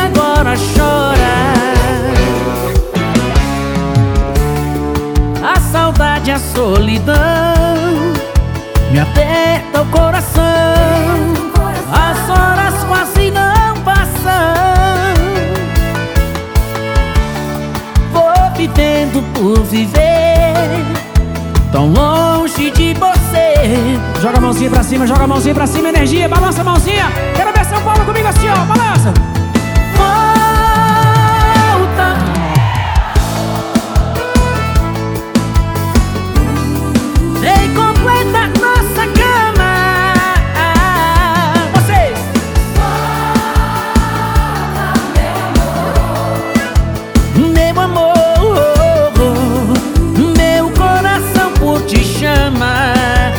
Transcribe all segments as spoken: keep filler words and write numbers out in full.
agora chora. A saudade, a solidão me aperta o coração. As horas quase não passam. Vou vivendo por viver, tão longe de você. Joga a mãozinha pra cima, joga a mãozinha pra cima, energia, balança a mãozinha. Quero ver São Paulo comigo assim, ó, balança. Volta. Vem completa nossa cama. Vocês. Meu amor, meu coração por ti chama.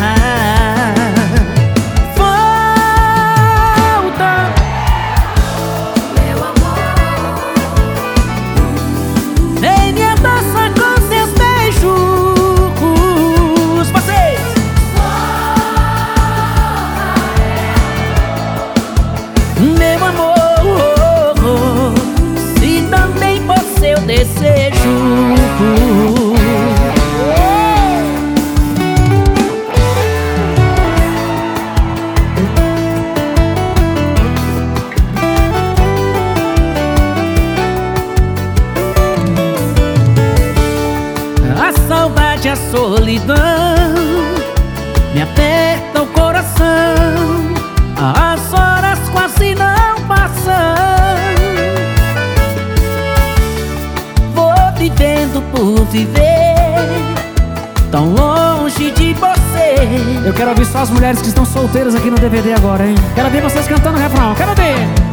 Meu amor, se também for seu desejo. A saudade, a solidão me aperta o coração. As horas quase não passam. Vou vivendo por viver, tão longe de você. Eu quero ouvir só as mulheres que estão solteiras aqui no D V D agora, hein? Quero ver vocês cantando o refrão, quero ver.